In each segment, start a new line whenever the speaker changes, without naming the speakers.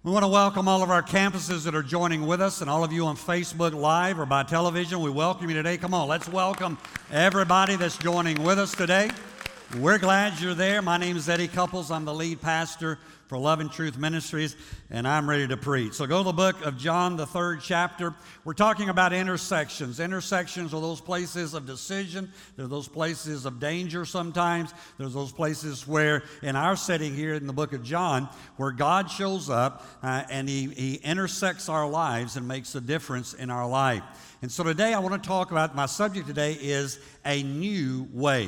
We want to welcome all of our campuses that are joining with us and all of you on Facebook Live or by television. We welcome you today. Come on, let's welcome everybody that's joining with us today. We're glad you're there. My name is Eddie Couples. I'm the lead pastor for Love and Truth Ministries, and I'm ready to preach. So go to the book of John, the 3rd chapter. We're talking about intersections. Intersections are those places of decision. They're those places of danger sometimes. There's those places where, in our setting here in the book of John, where God shows up and He intersects our lives and makes a difference in our life. And so today I want to talk about, my subject today is a new way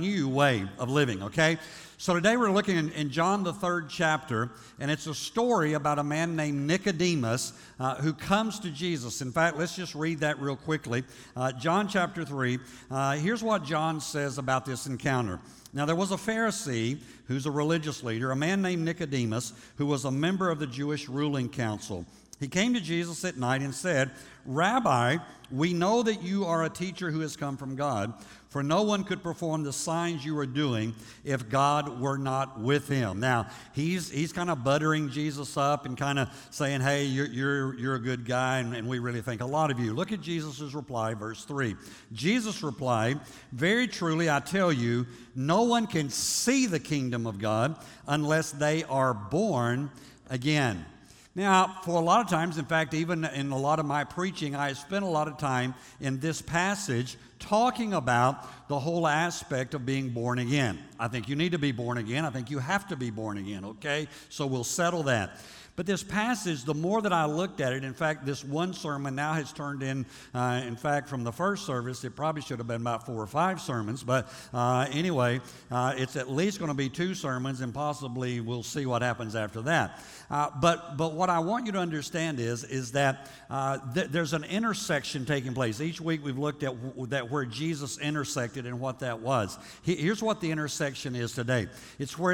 of living, okay? So today we're looking in John the 3rd chapter, and it's a story about a man named Nicodemus who comes to Jesus. In fact, let's just read that real quickly. John chapter 3, here's what John says about this encounter. Now there was a Pharisee who's a religious leader, a man named Nicodemus, who was a member of the Jewish ruling council. He came to Jesus at night and said, "Rabbi, we know that you are a teacher who has come from God, for no one could perform the signs you are doing if God were not with him." Now, he's kind of buttering Jesus up and kind of saying, "Hey, you're a good guy, and we really think a lot of you." Look at Jesus' reply, verse 3. Jesus replied, "Very truly I tell you, no one can see the kingdom of God unless they are born again." Now, for a lot of times, in fact, even in a lot of my preaching, I spent a lot of time in this passage talking about the whole aspect of being born again. I think you need to be born again. I think you have to be born again, okay? So we'll settle that. But this passage, the more that I looked at it, in fact, this one sermon now has turned in fact, from the first service, it probably should have been about 4 or 5 sermons. But anyway, it's at least going to be 2 sermons, and possibly we'll see what happens after that. But what I want you to understand is that there's an intersection taking place. Each week we've looked at that where Jesus intersected and what that was. Here's what the intersection is today. It's where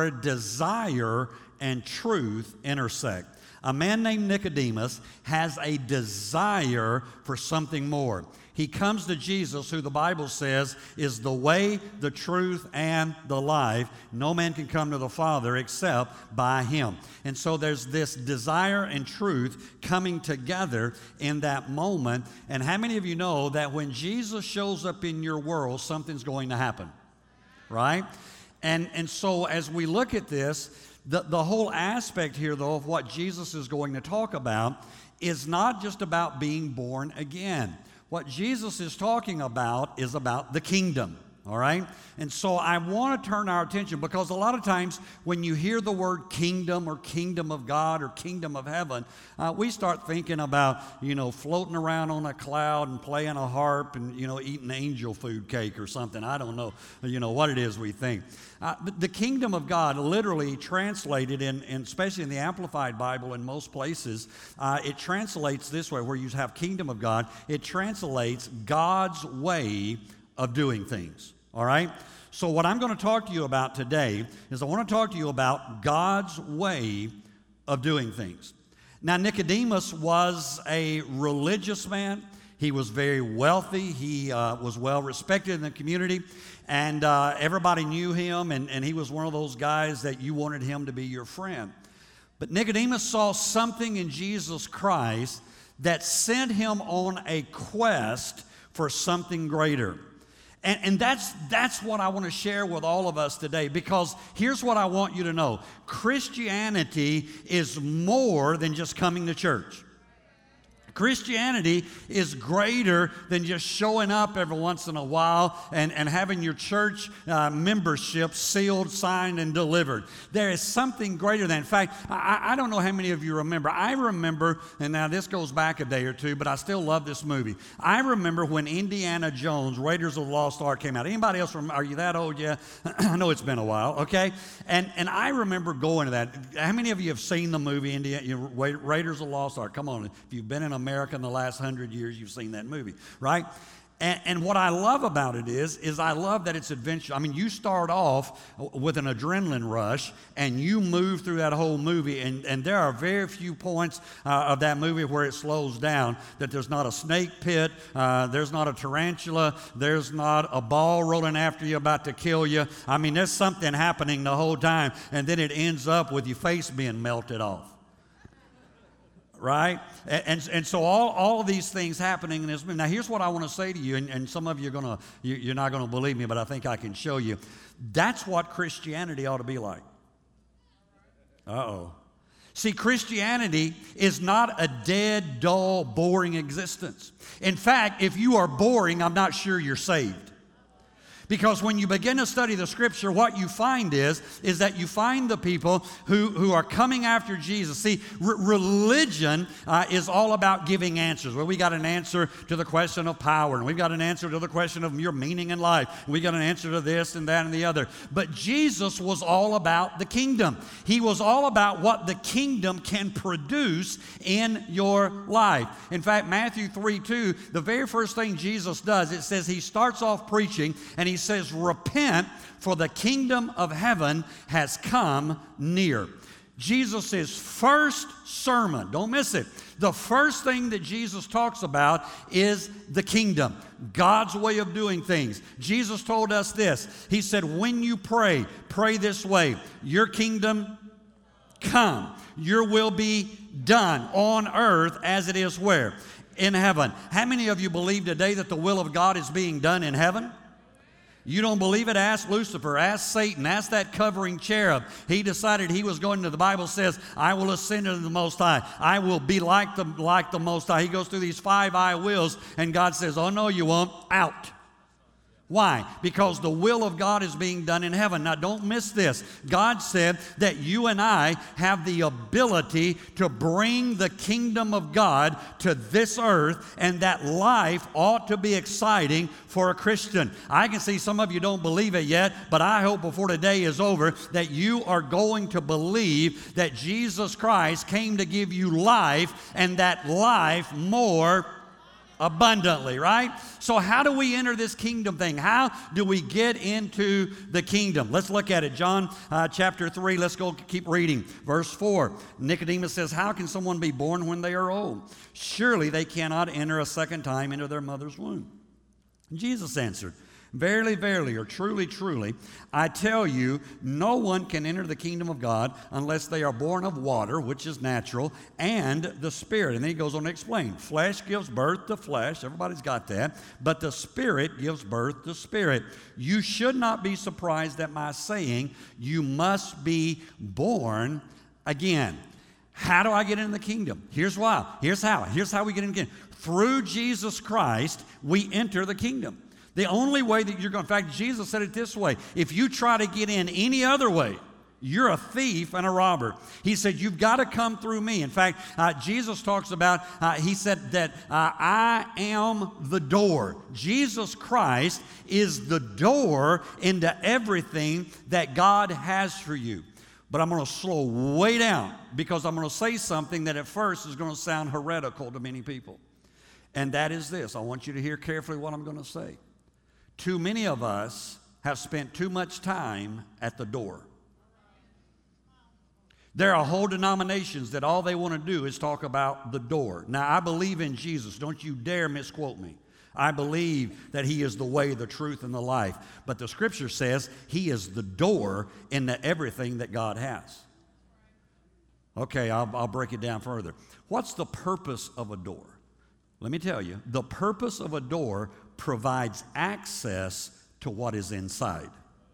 desire and truth intersect. A man named Nicodemus has a desire for something more. He comes to Jesus, who the Bible says is the way, the truth, and the life. No man can come to the Father except by him. And so there's this desire and truth coming together in that moment. And how many of you know that when Jesus shows up in your world, something's going to happen, right? And so as we look at this, the whole aspect here, though, of what Jesus is going to talk about is not just about being born again. What Jesus is talking about is about the kingdom, all right? And so I want to turn our attention, because a lot of times when you hear the word kingdom or kingdom of God or kingdom of heaven, we start thinking about, floating around on a cloud and playing a harp and, eating angel food cake or something. I don't know, what it is we think. The kingdom of God, literally translated in especially in the Amplified Bible in most places, it translates this way, where you have kingdom of God, it translates God's way of doing things, all right? So what I'm going to talk to you about today is I want to talk to you about God's way of doing things. Now, Nicodemus was a religious man. He was very wealthy. He was well respected in the community, and everybody knew him, and he was one of those guys that you wanted him to be your friend. But Nicodemus saw something in Jesus Christ that sent him on a quest for something greater. And that's what I want to share with all of us today, because here's what I want you to know. Christianity is more than just coming to church. Christianity is greater than just showing up every once in a while and having your church membership sealed, signed, and delivered. There is something greater than. In fact, I don't know how many of you remember. I remember, and now this goes back a day or two, but I still love this movie. I remember when Indiana Jones, Raiders of the Lost Ark came out. Anybody else remember? Are you that old? Yeah. I know it's been a while, okay? And I remember going to that. How many of you have seen the movie Raiders of the Lost Ark? Come on. If you've been in America in the last 100 years, you've seen that movie, right? And what I love about it is I love that it's adventure. I mean, you start off with an adrenaline rush, and you move through that whole movie, and there are very few points of that movie where it slows down, that there's not a snake pit, there's not a tarantula, there's not a ball rolling after you about to kill you. I mean, there's something happening the whole time, and then it ends up with your face being melted off. right? And so all of these things happening in this. Now, here's what I want to say to you, and some of you you're not going to believe me, but I think I can show you. That's what Christianity ought to be like. Uh-oh. See, Christianity is not a dead, dull, boring existence. In fact, if you are boring, I'm not sure you're saved. Because when you begin to study the Scripture, what you find is that you find the people who are coming after Jesus. See, religion is all about giving answers. Well, we got an answer to the question of power, and we've got an answer to the question of your meaning in life. And we got an answer to this and that and the other. But Jesus was all about the kingdom. He was all about what the kingdom can produce in your life. In fact, Matthew 3:2, the very first thing Jesus does, it says he starts off preaching, and he says, repent, for the kingdom of heaven has come near. Jesus' first sermon, don't miss it. The first thing that Jesus talks about is the kingdom, God's way of doing things. Jesus told us this. He said, when you pray, pray this way. Your kingdom come. Your will be done on earth as it is where? In heaven. How many of you believe today that the will of God is being done in heaven? You don't believe it? Ask Lucifer, ask Satan, ask that covering cherub. He decided he was going to, the Bible says, I will ascend into the Most High. I will be like the Most High. He goes through these 5 I wills, and God says, oh, no, you won't. Out. Why? Because the will of God is being done in heaven. Now, don't miss this. God said that you and I have the ability to bring the kingdom of God to this earth, and that life ought to be exciting for a Christian. I can see some of you don't believe it yet, but I hope before today is over that you are going to believe that Jesus Christ came to give you life, and that life more abundantly, right? So how do we enter this kingdom thing? How do we get into the kingdom? Let's look at it. John chapter 3, let's go keep reading. Verse 4, Nicodemus says, how can someone be born when they are old? Surely they cannot enter a second time into their mother's womb. And Jesus answered, verily, verily, or truly, truly, I tell you, no one can enter the kingdom of God unless they are born of water, which is natural, and the Spirit. And then he goes on to explain, flesh gives birth to flesh. Everybody's got that. But the Spirit gives birth to spirit. You should not be surprised at my saying, you must be born again. How do I get into the kingdom? Here's why. Here's how. Here's how we get into the kingdom. Through Jesus Christ, we enter the kingdom. The only way that you're going, in fact, Jesus said it this way, if you try to get in any other way, you're a thief and a robber. He said, you've got to come through me. In fact, Jesus talks about, he said that I am the door. Jesus Christ is the door into everything that God has for you. But I'm going to slow way down because I'm going to say something that at first is going to sound heretical to many people. And that is this. I want you to hear carefully what I'm going to say. Too many of us have spent too much time at the door. There are whole denominations that all they want to do is talk about the door. Now, I believe in Jesus. Don't you dare misquote me. I believe that he is the way, the truth, and the life. But the Scripture says he is the door into everything that God has. Okay, I'll break it down further. What's the purpose of a door? Let me tell you, the purpose of a door provides access to what is inside.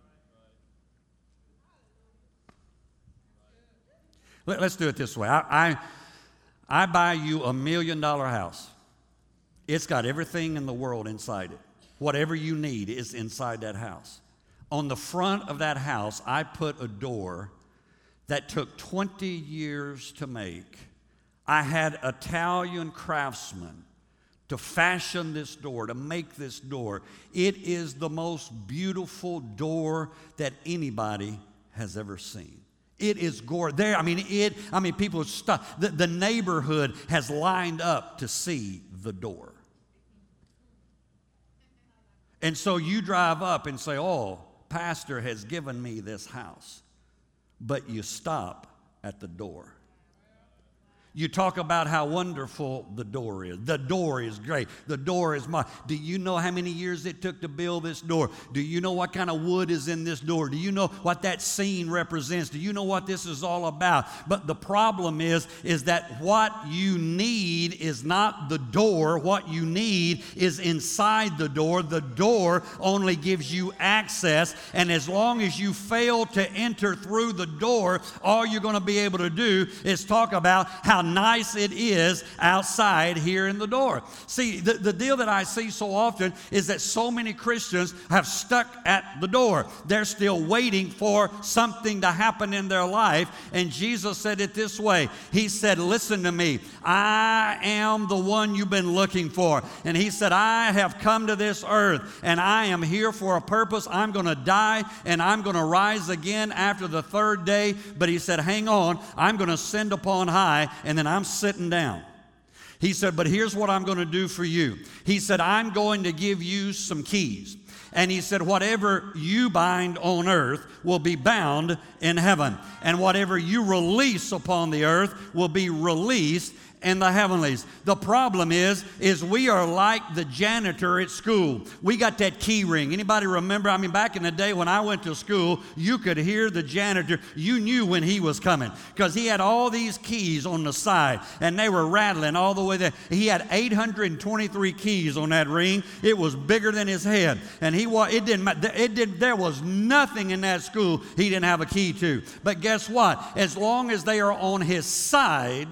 Let's do it this way. I buy you $1 million house. It's got everything in the world inside it. Whatever you need is inside that house. On the front of that house, I put a door that took 20 years to make. I had Italian craftsmen to fashion this door, to make this door. It is the most beautiful door that anybody has ever seen. It is gorgeous. People stop. The neighborhood has lined up to see the door. And so you drive up and say, oh, pastor has given me this house. But you stop at the door. You talk about how wonderful the door is. The door is great. The door is mine. Do you know how many years it took to build this door? Do you know what kind of wood is in this door? Do you know what that scene represents? Do you know what this is all about? But the problem is that what you need is not the door. What you need is inside the door. The door only gives you access, and as long as you fail to enter through the door, all you're going to be able to do is talk about how nice it is outside here in the door. See, the deal that I see so often is that so many Christians have stuck at the door. They're still waiting for something to happen in their life. And Jesus said it this way. He said, listen to me. I am the one you've been looking for. And he said, I have come to this earth and I am here for a purpose. I'm going to die and I'm going to rise again after the third day. But he said, hang on, I'm going to ascend upon high, and then I'm sitting down. He said, but here's what I'm going to do for you. He said, I'm going to give you some keys. And he said, whatever you bind on earth will be bound in heaven. And whatever you release upon the earth will be released in the heavenlies. The problem is we are like the janitor at school. We got that key ring. Anybody remember? Back in the day when I went to school, you could hear the janitor. You knew when he was coming because he had all these keys on the side and they were rattling all the way there. He had 823 keys on that ring. It was bigger than his head. And there was nothing in that school he didn't have a key to. But guess what? As long as they are on his side,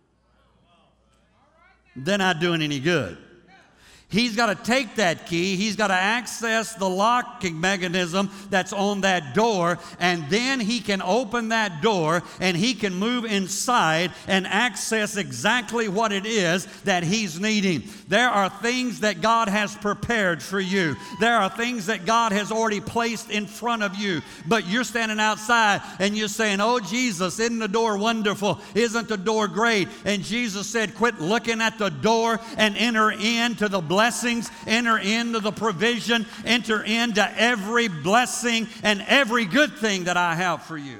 they're not doing any good. He's got to take that key. He's got to access the locking mechanism that's on that door, and then he can open that door and he can move inside and access exactly what it is that he's needing. There are things that God has prepared for you. There are things that God has already placed in front of you, but you're standing outside and you're saying, oh, Jesus, isn't the door wonderful? Isn't the door great? And Jesus said, quit looking at the door and enter into the blessings, enter into the provision, enter into every blessing and every good thing that I have for you.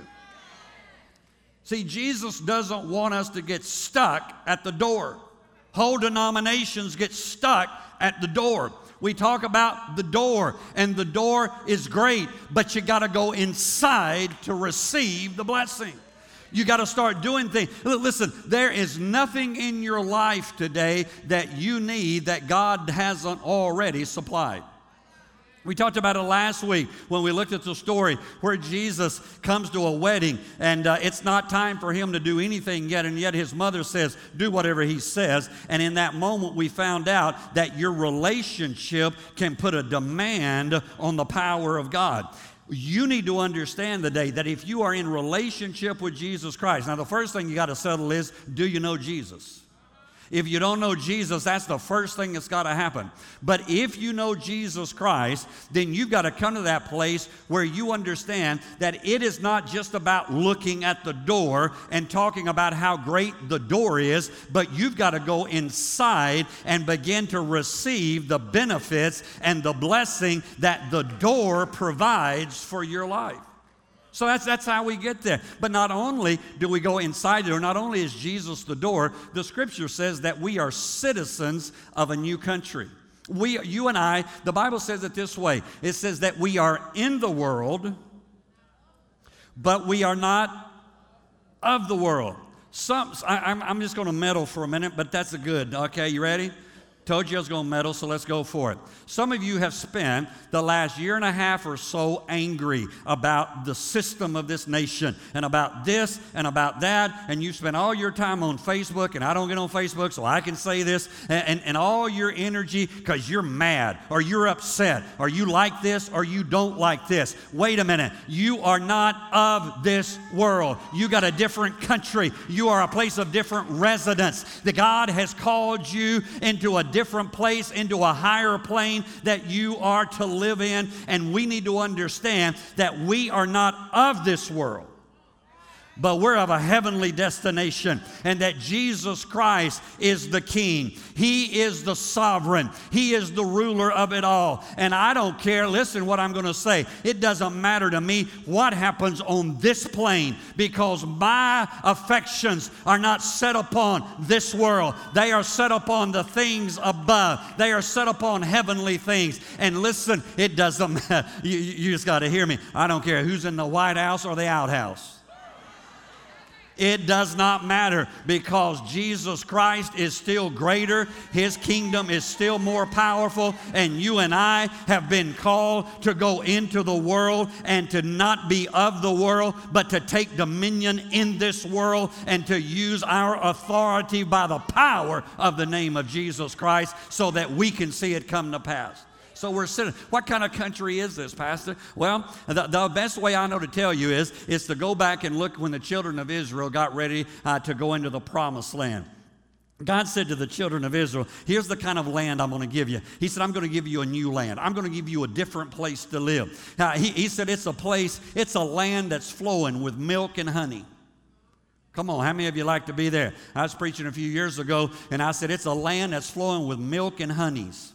See, Jesus doesn't want us to get stuck at the door. Whole denominations get stuck at the door. We talk about the door, and the door is great, but you got to go inside to receive the blessing. You got to start doing things. Listen, there is nothing in your life today that you need that God hasn't already supplied. We talked about it last week when we looked at the story where Jesus comes to a wedding and it's not time for him to do anything yet, and yet his mother says, do whatever he says. And in that moment we found out that your relationship can put a demand on the power of God. You need to understand today that if you are in relationship with Jesus Christ, now the first thing you got to settle is, do you know Jesus? If you don't know Jesus, that's the first thing that's got to happen. But if you know Jesus Christ, then you've got to come to that place where you understand that it is not just about looking at the door and talking about how great the door is, but you've got to go inside and begin to receive the benefits and the blessing that the door provides for your life. So that's how we get there. But not only do we go inside the door, not only is Jesus the door, the Scripture says that we are citizens of a new country. You and I, the Bible says it this way. It says that we are in the world, but we are not of the world. I'm just going to meddle for a minute, but that's a good. Okay, you ready? Told you I was going to meddle, so let's go for it. Some of you have spent the last year and a half or so angry about the system of this nation and about this and about that, and you spent all your time on Facebook, and I don't get on Facebook, so I can say this, and all your energy because you're mad or you're upset or you like this or you don't like this. Wait a minute. You are not of this world. You got a different country. You are a place of different residence. The God has called you into a different place, into a higher plane that you are to live in, and we need to understand that we are not of this world. but we're of a heavenly destination, and that Jesus Christ is the King. He is the sovereign. He is the ruler of it all. And I don't care, listen what I'm going to say. It doesn't matter to me what happens on this plane, because my affections are not set upon this world. They are set upon the things above. They are set upon heavenly things. And listen, it doesn't matter. You just got to hear me. I don't care who's in the White House or the outhouse. It does not matter, because Jesus Christ is still greater. His kingdom is still more powerful, and you and I have been called to go into the world and to not be of the world, but to take dominion in this world and to use our authority by the power of the name of Jesus Christ so that we can see it come to pass. So we're sitting. What kind of country is this, Pastor? Well, the best way I know to tell you is to go back and look when the children of Israel got ready to go into the promised land. God said to the children of Israel, here's the kind of land I'm going to give you. He said, I'm going to give you a new land. I'm going to give you a different place to live. He said, it's a land that's flowing with milk and honey. Come on, how many of you like to be there? I was preaching a few years ago, and I said, it's a land that's flowing with milk and honeys.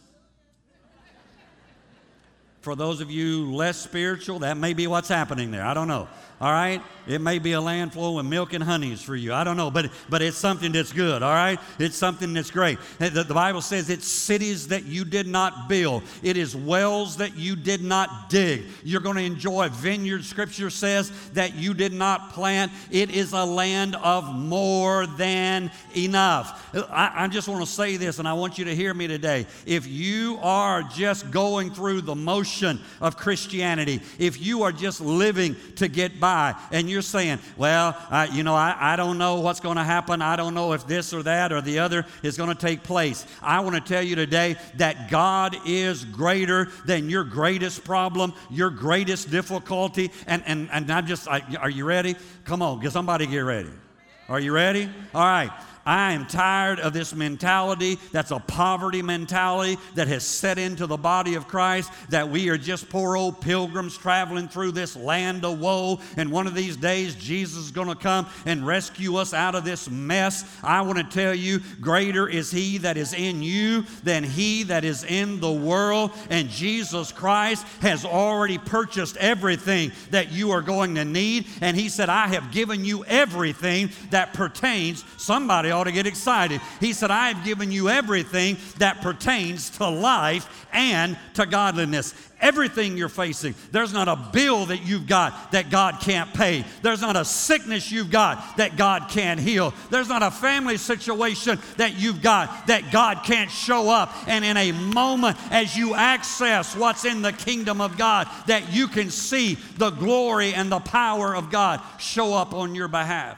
For those of you less spiritual, that may be what's happening there. I don't know. All right? It may be a land flowing with milk and honeys for you. I don't know, but it's something that's good, all right? It's something that's great. The Bible says it's cities that you did not build. It is wells that you did not dig. You're going to enjoy vineyards, Scripture says, that you did not plant. It is a land of more than enough. I just want to say this, and I want you to hear me today. If you are just going through the motion of Christianity, if you are just living to get by, and you're saying, well, I don't know what's going to happen. I don't know if this or that or the other is going to take place. I want to tell you today that God is greater than your greatest problem, your greatest difficulty. And are you ready? Come on, somebody get ready. Are you ready? All right. I am tired of this mentality that's a poverty mentality that has set into the body of Christ, that we are just poor old pilgrims traveling through this land of woe, and one of these days Jesus is going to come and rescue us out of this mess. I want to tell you, greater is He that is in you than he that is in the world, and Jesus Christ has already purchased everything that you are going to need, and He said, I have given you everything that pertains. Somebody ought to get excited. He said, I have given you everything that pertains to life and to godliness. Everything you're facing. There's not a bill that you've got that God can't pay. There's not a sickness you've got that God can't heal. There's not a family situation that you've got that God can't show up. And in a moment, as you access what's in the kingdom of God, that you can see the glory and the power of God show up on your behalf.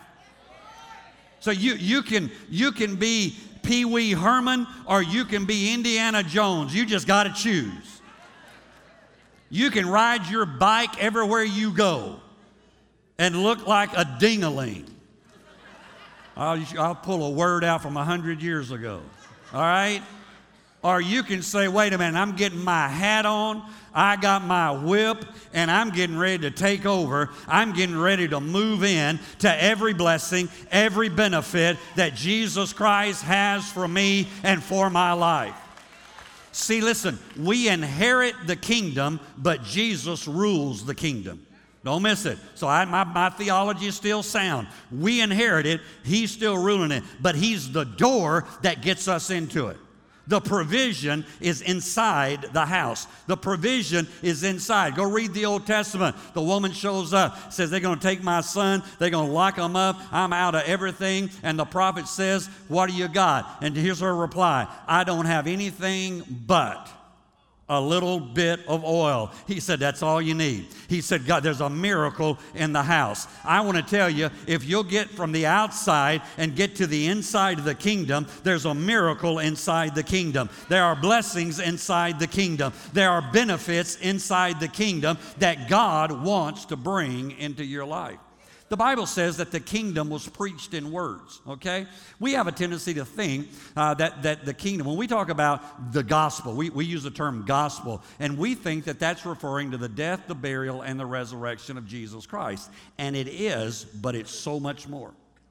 So you can be Pee Wee Herman, or you can be Indiana Jones. You just got to choose. You can ride your bike everywhere you go and look like a ding-a-ling. I'll pull a word out from 100 years ago. All right? Or you can say, wait a minute, I'm getting my hat on, I got my whip, and I'm getting ready to take over. I'm getting ready to move in to every blessing, every benefit that Jesus Christ has for me and for my life. See, listen, we inherit the kingdom, but Jesus rules the kingdom. Don't miss it. So my theology is still sound. We inherit it. He's still ruling it, but He's the door that gets us into it. The provision is inside the house. The provision is inside. Go read the Old Testament. The woman shows up, says, they're going to take my son. They're going to lock him up. I'm out of everything. And the prophet says, what do you got? And here's her reply. I don't have anything but a little bit of oil. He said, that's all you need. He said, God, there's a miracle in the house. I want to tell you, if you'll get from the outside and get to the inside of the kingdom, there's a miracle inside the kingdom. There are blessings inside the kingdom. There are benefits inside the kingdom that God wants to bring into your life. The Bible says that the kingdom was preached in words, okay? We have a tendency to think that the kingdom, when we talk about the gospel, we use the term gospel, and we think that that's referring to the death, the burial, and the resurrection of Jesus Christ. And it is, but it's so much more.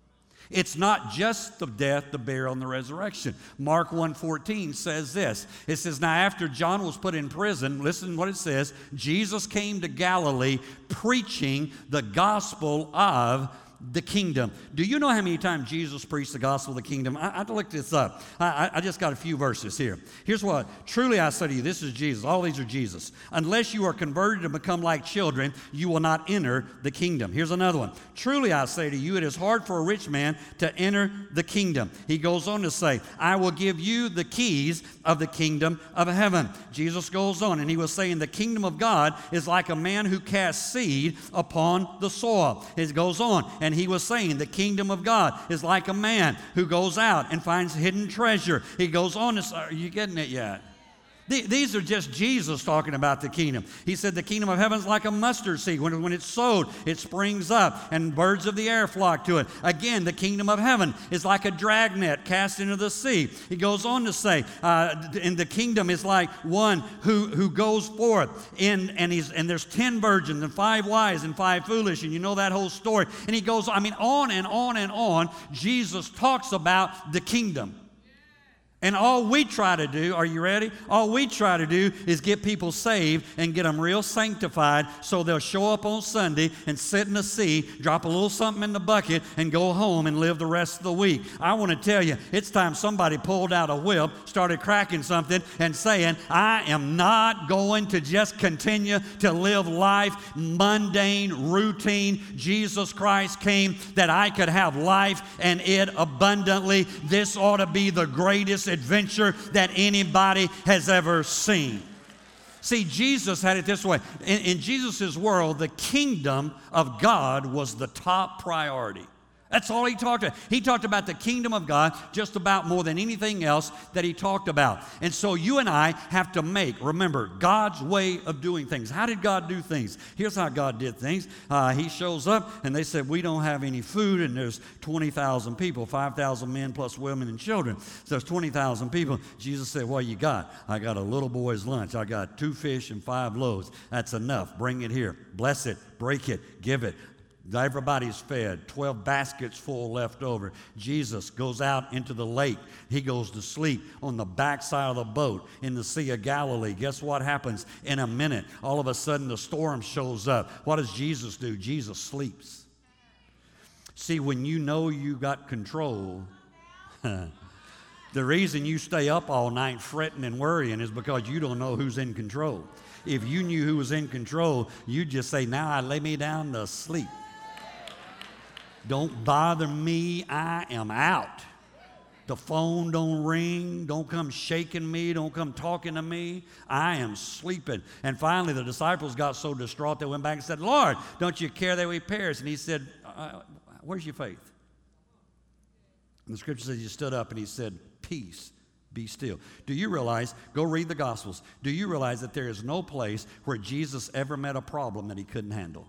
It's not just the death, the burial, and the resurrection. Mark 1:14 says this. It says, now after John was put in prison, listen to what it says, Jesus came to Galilee preaching the gospel of the kingdom. Do you know how many times Jesus preached the gospel of the kingdom? I had to look this up. I just got a few verses here. Here's what. Truly I say to you, this is Jesus. All these are Jesus. Unless you are converted and become like children, you will not enter the kingdom. Here's another one. Truly I say to you, it is hard for a rich man to enter the kingdom. He goes on to say, I will give you the keys of the kingdom of heaven. Jesus goes on, and he was saying the kingdom of God is like a man who casts seed upon the soil. It goes on, and he was saying the kingdom of God is like a man who goes out and finds hidden treasure. He goes on to say, are you getting it yet? These are just Jesus talking about the kingdom. He said the kingdom of heaven is like a mustard seed. When it's sowed, it springs up, and birds of the air flock to it. Again, the kingdom of heaven is like a dragnet cast into the sea. He goes on to say, and the kingdom is like one who goes forth, and there's 10 virgins, and 5 wise, and 5 foolish, and you know that whole story. And he goes, on and on and on. Jesus talks about the kingdom. And all we try to do, are you ready? All we try to do is get people saved and get them real sanctified so they'll show up on Sunday and sit in the seat, drop a little something in the bucket, and go home and live the rest of the week. I want to tell you, it's time somebody pulled out a whip, started cracking something, and saying, I am not going to just continue to live life mundane, routine. Jesus Christ came that I could have life and it abundantly. This ought to be the greatest adventure that anybody has ever seen. See, Jesus had it this way. In Jesus' world, the kingdom of God was the top priority. That's all he talked about. He talked about the kingdom of God just about more than anything else that he talked about. And so you and I have to remember, God's way of doing things. How did God do things? Here's how God did things. He shows up, and they said, we don't have any food, and there's 20,000 people, 5,000 men plus women and children. So there's 20,000 people. Jesus said, what you got? I got a little boy's lunch. I got 2 fish and 5 loaves. That's enough. Bring it here. Bless it. Break it. Give it. Everybody's fed, 12 baskets full left over. Jesus goes out into the lake. He goes to sleep on the backside of the boat in the Sea of Galilee. Guess what happens? In a minute, all of a sudden the storm shows up. What does Jesus do? Jesus sleeps. See, when you know you got control, the reason you stay up all night fretting and worrying is because you don't know who's in control. If you knew who was in control, you'd just say, now I lay me down to sleep. Don't bother me, I am out. The phone don't ring, don't come shaking me, don't come talking to me. I am sleeping. And finally the disciples got so distraught they went back and said, Lord, don't you care that we perish? And he said, where's your faith? And the scripture says he stood up and he said, peace, be still. Do you realize, go read the Gospels, do you realize that there is no place where Jesus ever met a problem that he couldn't handle?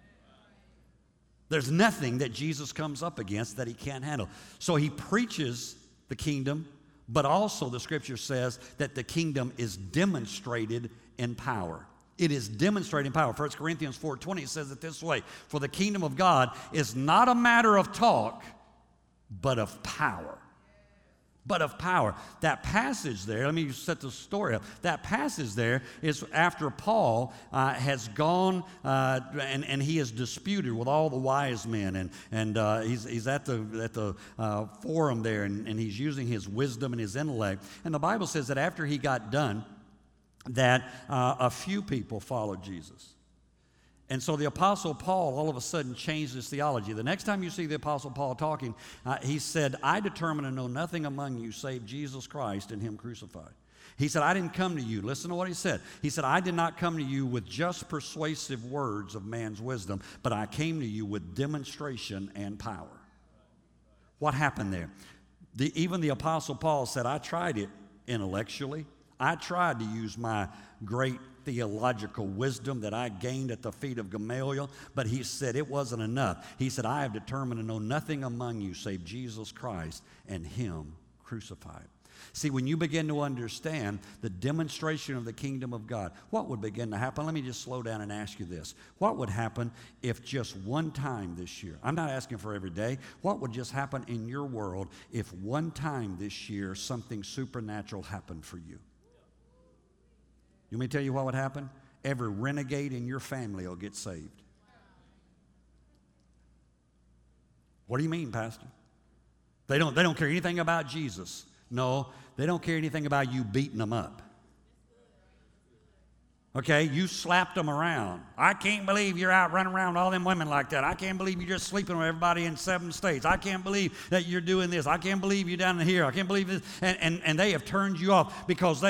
There's nothing that Jesus comes up against that he can't handle. So he preaches the kingdom, but also the scripture says that the kingdom is demonstrated in power. It is demonstrated in power. 1 Corinthians 4:20 says it this way, for the kingdom of God is not a matter of talk, but of power. But of power. That passage there, let me set the story up. That passage there is after Paul has gone and he has disputed with all the wise men, and he's at the forum there, and he's using his wisdom and his intellect. And the Bible says that after he got done, that a few people followed Jesus. And so the Apostle Paul all of a sudden changed his theology. The next time you see the Apostle Paul talking, he said, I determine to know nothing among you save Jesus Christ and him crucified. He said, I didn't come to you. Listen to what he said. He said, I did not come to you with just persuasive words of man's wisdom, but I came to you with demonstration and power. What happened there? Even the Apostle Paul said, I tried it intellectually. I tried to use my great theological wisdom that I gained at the feet of Gamaliel, but he said it wasn't enough. He said, I have determined to know nothing among you save Jesus Christ and him crucified. See, when you begin to understand the demonstration of the kingdom of God, what would begin to happen? Let me just slow down and ask you this. What would happen if just one time this year, I'm not asking for every day, what would just happen in your world if one time this year something supernatural happened for you? You want me to tell you what would happen? Every renegade in your family will get saved. What do you mean, Pastor? They don't care anything about Jesus. No, they don't care anything about you beating them up. Okay, you slapped them around. I can't believe you're out running around with all them women like that. I can't believe you're just sleeping with everybody in 7 states. I can't believe that you're doing this. I can't believe you're down here. I can't believe this. And they have turned you off because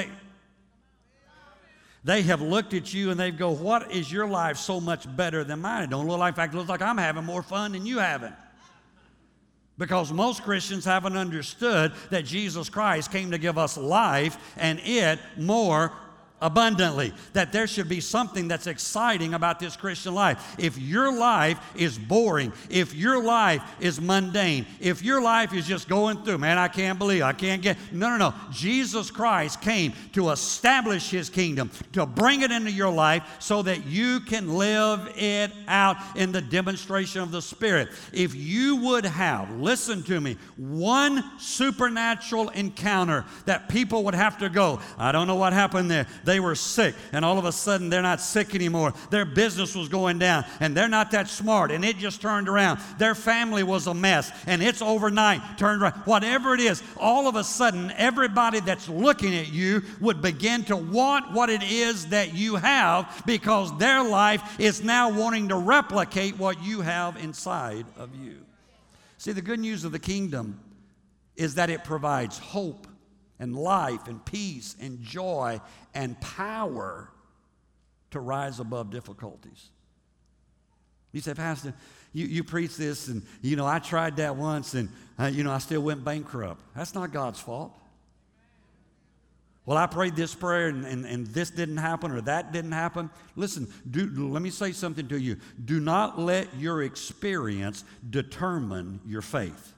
they have looked at you and they go, what is your life so much better than mine? It don't look like, in fact, it looks like I'm having more fun than you having. Because most Christians haven't understood that Jesus Christ came to give us life and it more abundantly, that there should be something that's exciting about this Christian life. If your life is boring, if your life is mundane, if your life is just going through, man, I can't believe, I can't get, no. Jesus Christ came to establish his kingdom, to bring it into your life so that you can live it out in the demonstration of the Spirit. If you would have, listen to me, one supernatural encounter that people would have to go, I don't know what happened there. They were sick, and all of a sudden they're not sick anymore. Their business was going down, and they're not that smart, and it just turned around. Their family was a mess, and it's overnight turned around. Whatever it is, all of a sudden, everybody that's looking at you would begin to want what it is that you have because their life is now wanting to replicate what you have inside of you. See, the good news of the kingdom is that it provides hope and life and peace and joy and power to rise above difficulties. You say, Pastor, you preach this, and, I tried that once, and, I still went bankrupt. That's not God's fault. Well, I prayed this prayer, and this didn't happen, or that didn't happen. Listen, let me say something to you. Do not let your experience determine your faith.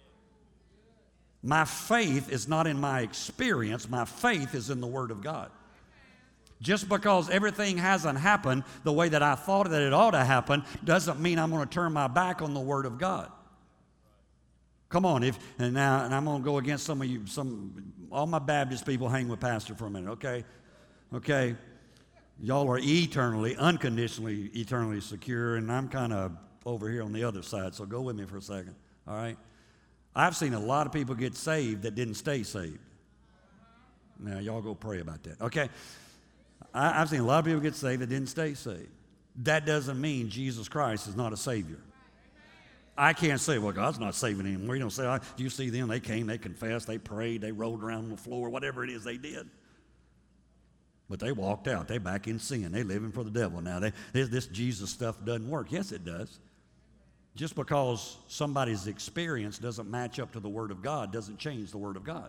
My faith is not in my experience. My faith is in the Word of God. Just because everything hasn't happened the way that I thought that it ought to happen doesn't mean I'm going to turn my back on the Word of God. Come on, and I'm going to go against some of you. All my Baptist people hang with Pastor for a minute, okay? Okay, y'all are unconditionally, eternally secure, and I'm kind of over here on the other side, so go with me for a second, all right? I've seen a lot of people get saved that didn't stay saved. Now, y'all go pray about that. Okay? I've seen a lot of people get saved that didn't stay saved. That doesn't mean Jesus Christ is not a Savior. I can't say, well, God's not saving anymore. You don't say, you see them, they came, they confessed, they prayed, they rolled around on the floor, whatever it is they did. But they walked out. They back in sin. They living for the devil now. This Jesus stuff doesn't work. Yes, it does. Just because somebody's experience doesn't match up to the Word of God doesn't change the Word of God.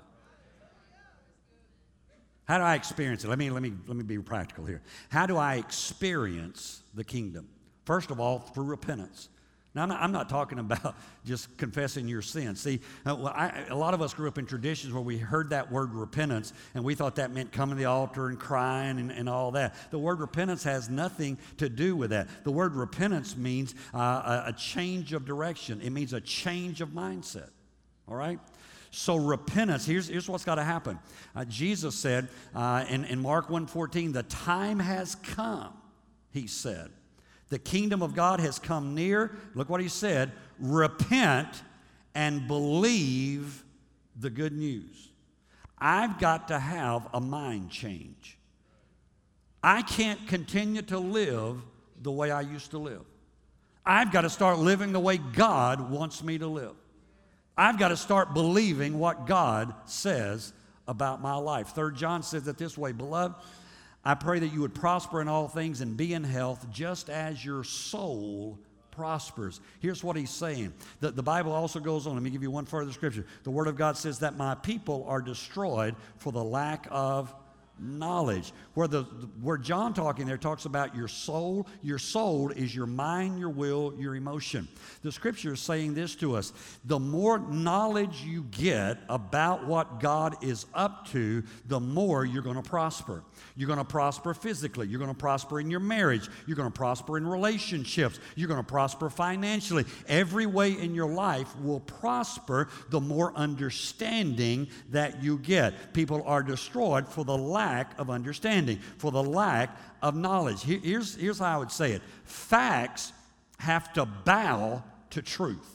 How do I experience it? Let me be practical here. How do I experience the kingdom? First of all, through repentance. Now, I'm not talking about just confessing your sins. See, a lot of us grew up in traditions where we heard that word repentance, and we thought that meant coming to the altar and crying and all that. The word repentance has nothing to do with that. The word repentance means a change of direction. It means a change of mindset, all right? So repentance, here's what's got to happen. Jesus said in Mark 1:14, the time has come, he said. The kingdom of God has come near. Look what he said. Repent and believe the good news. I've got to have a mind change. I can't continue to live the way I used to live. I've got to start living the way God wants me to live. I've got to start believing what God says about my life. 3 John says it this way, beloved, I pray that you would prosper in all things and be in health just as your soul prospers. Here's what he's saying. The Bible also goes on. Let me give you one further scripture. The Word of God says that my people are destroyed for the lack of knowledge. Where John talking there talks about your soul. Your soul is your mind, your will, your emotion. The scripture is saying this to us. The more knowledge you get about what God is up to, the more you're going to prosper. You're going to prosper physically. You're going to prosper in your marriage. You're going to prosper in relationships. You're going to prosper financially. Every way in your life will prosper the more understanding that you get. People are destroyed for the lack of understanding, for the lack of knowledge. Here's how I would say it. Facts have to bow to truth.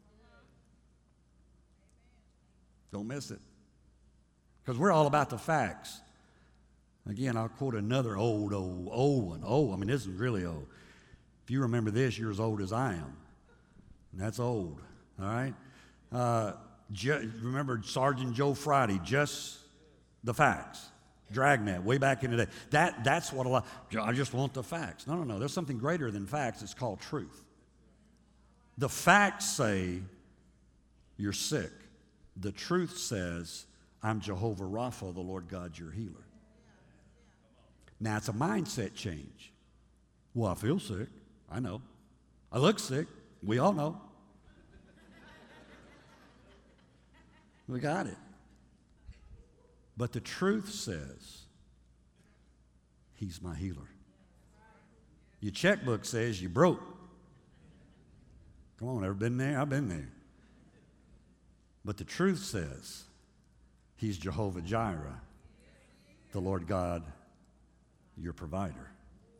Don't miss it. Because we're all about the facts. Again, I'll quote another old one. Oh, I mean, this is really old. If you remember this, you're as old as I am. And that's old, all right? Remember Sergeant Joe Friday, just the facts. Dragnet, way back in the day. That's what a lot, I just want the facts. No. There's something greater than facts. It's called truth. The facts say you're sick. The truth says, I'm Jehovah Rapha, the Lord God, your healer. Now, it's a mindset change. Well, I feel sick. I know. I look sick. We all know. We got it. But the truth says, He's my healer. Your checkbook says you broke. Come on, ever been there? I've been there. But the truth says, He's Jehovah Jireh, the Lord God, your provider.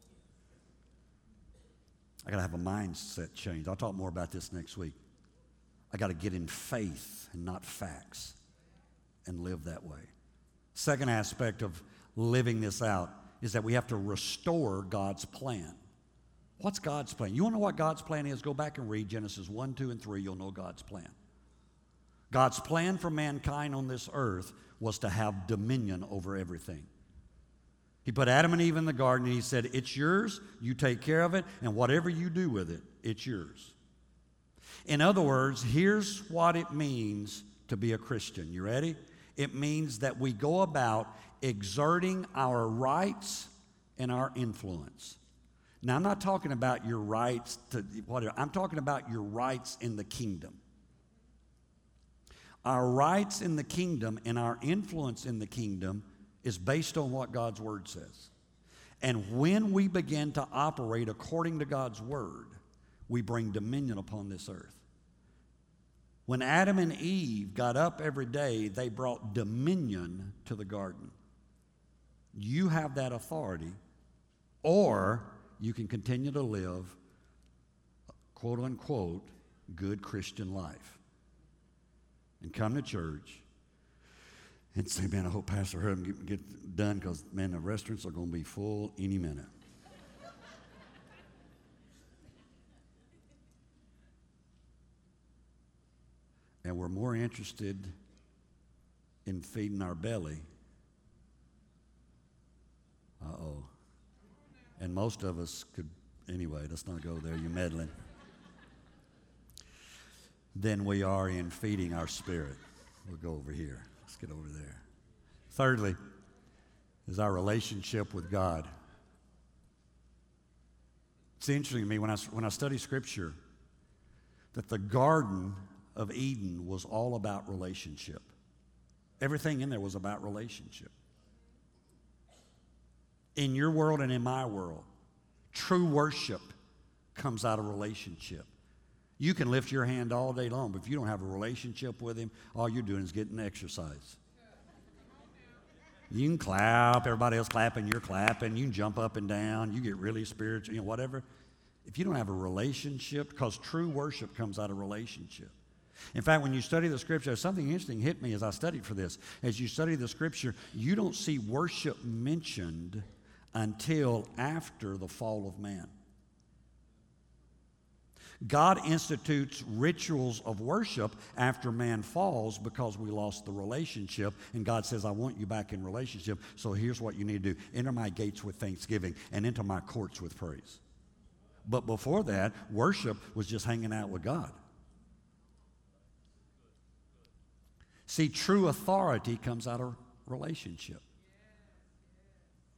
I got to have a mindset change. I'll talk more about this next week. I got to get in faith and not facts and live that way. Second aspect of living this out is that we have to restore God's plan. What's God's plan? You want to know what God's plan is? Go back and read Genesis 1, 2, and 3. You'll know God's plan. God's plan for mankind on this earth was to have dominion over everything. He put Adam and Eve in the garden, and He said, it's yours, you take care of it, and whatever you do with it, it's yours. In other words, here's what it means to be a Christian. You ready? It means that we go about exerting our rights and our influence. Now, I'm not talking about your rights to whatever. I'm talking about your rights in the kingdom. Our rights in the kingdom and our influence in the kingdom is based on what God's Word says. And when we begin to operate according to God's Word, we bring dominion upon this earth. When Adam and Eve got up every day, they brought dominion to the garden. You have that authority, or you can continue to live, quote unquote, good Christian life. And come to church and say, man, I hope Pastor Herb get done because, man, the restaurants are going to be full any minute. And we're more interested in feeding our belly. Uh-oh. And most of us could, anyway, let's not go there, you're meddling. Than we are in feeding our spirit. We'll go over here. Let's get over there. Thirdly, is our relationship with God. It's interesting to me when I study Scripture that the Garden of Eden was all about relationship. Everything in there was about relationship. In your world and in my world, true worship comes out of relationship. You can lift your hand all day long, but if you don't have a relationship with Him, all you're doing is getting exercise. You can clap, everybody else clapping, you're clapping, you can jump up and down, you get really spiritual, whatever. If you don't have a relationship, because true worship comes out of relationship. In fact, when you study the Scripture, something interesting hit me as I studied for this. As you study the Scripture, you don't see worship mentioned until after the fall of man. God institutes rituals of worship after man falls because we lost the relationship. And God says, I want you back in relationship, so here's what you need to do. Enter my gates with thanksgiving and enter my courts with praise. But before that, worship was just hanging out with God. See, true authority comes out of relationship.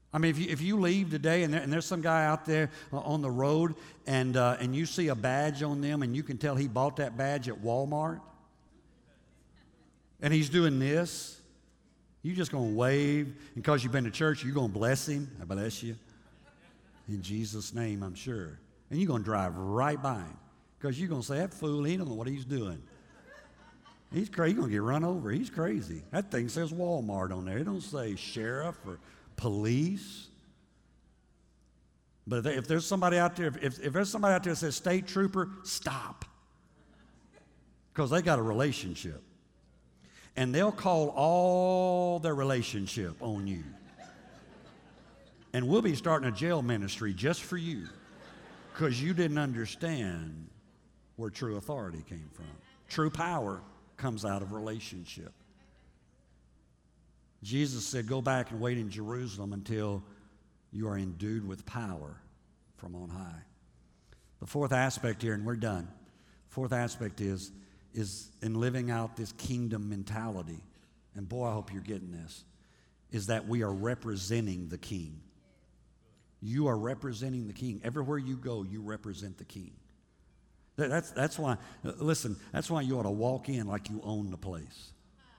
I mean, if you leave today and there's some guy out there on the road and you see a badge on them and you can tell he bought that badge at Walmart and he's doing this, you just going to wave. And because you've been to church, you're going to bless him. I bless you. In Jesus' name, I'm sure. And you're going to drive right by him because you're going to say, that fool, he don't know what he's doing. He's crazy. He's going to get run over. He's crazy. That thing says Walmart on there. It don't say sheriff or police. But if there's somebody out there, if there's somebody out there that says state trooper, stop. Because they got a relationship. And they'll call all their relationship on you. And we'll be starting a jail ministry just for you. Because you didn't understand where true authority came from. True power comes out of relationship. Jesus said, go back and wait in Jerusalem until you are endued with power from on high. The fourth aspect here, and we're done. Fourth aspect is in living out this kingdom mentality, and boy, I hope you're getting this, is that we are representing the King. You are representing the King. Everywhere you go, you represent the King. That's why, listen, that's why you ought to walk in like you own the place.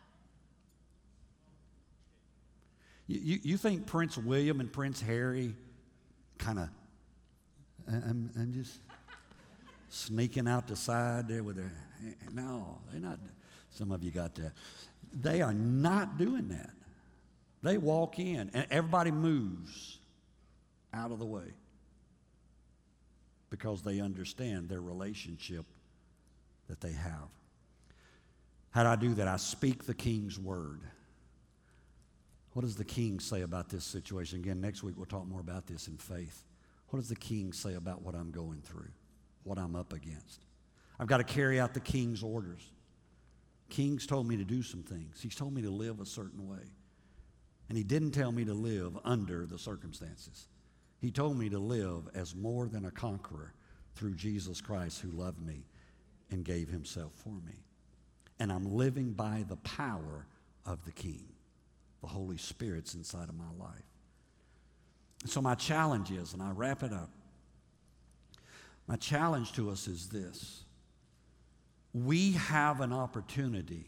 You think Prince William and Prince Harry kind of, I'm just sneaking out the side there with their, no, they're not. Some of you got that. They are not doing that. They walk in and everybody moves out of the way because they understand their relationship that they have. How do I do that? I speak the King's word. What does the King say about this situation? Again, next week we'll talk more about this in faith. What does the King say about what I'm going through, what I'm up against? I've got to carry out the King's orders. King's told me to do some things. He's told me to live a certain way. And he didn't tell me to live under the circumstances. He told me to live as more than a conqueror through Jesus Christ who loved me and gave himself for me. And I'm living by the power of the King. The Holy Spirit's inside of my life. And so my challenge is, and I wrap it up, my challenge to us is this. We have an opportunity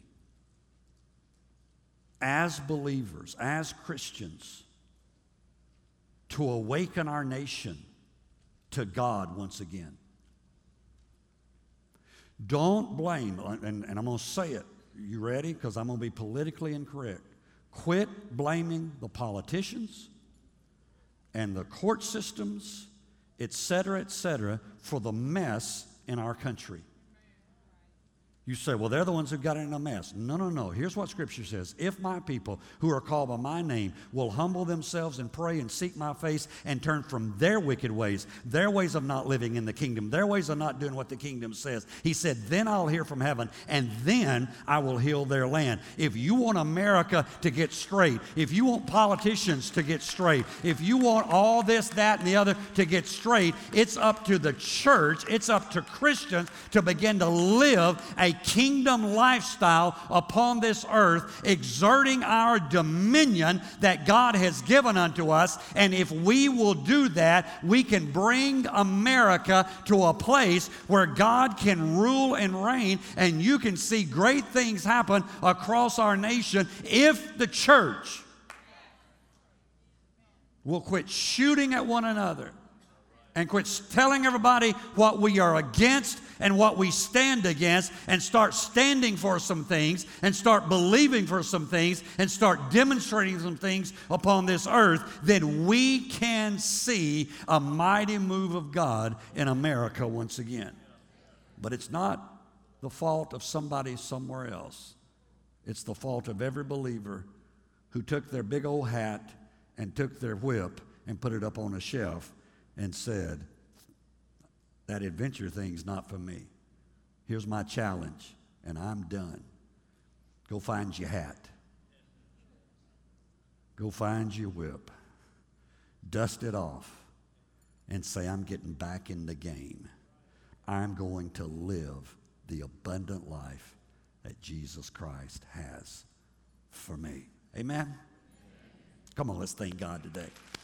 as believers, as Christians, to awaken our nation to God once again. Don't blame, and I'm going to say it. You ready? Because I'm going to be politically incorrect. Quit blaming the politicians and the court systems, et cetera, for the mess in our country. You say, well, they're the ones who got it in a mess. No. Here's what Scripture says. If my people who are called by my name will humble themselves and pray and seek my face and turn from their wicked ways, their ways of not living in the kingdom, their ways of not doing what the kingdom says, he said, then I'll hear from heaven and then I will heal their land. If you want America to get straight, if you want politicians to get straight, if you want all this, that, and the other to get straight, it's up to the church, it's up to Christians to begin to live a kingdom lifestyle upon this earth, exerting our dominion that God has given unto us. And if we will do that, we can bring America to a place where God can rule and reign, and you can see great things happen across our nation if the church will quit shooting at one another and quit telling everybody what we are against and what we stand against, and start standing for some things, and start believing for some things, and start demonstrating some things upon this earth, then we can see a mighty move of God in America once again. But it's not the fault of somebody somewhere else. It's the fault of every believer who took their big old hat and took their whip and put it up on a shelf and said, that adventure thing's not for me. Here's my challenge, and I'm done. Go find your hat. Go find your whip. Dust it off and say, I'm getting back in the game. I'm going to live the abundant life that Jesus Christ has for me. Amen? Come on, let's thank God today.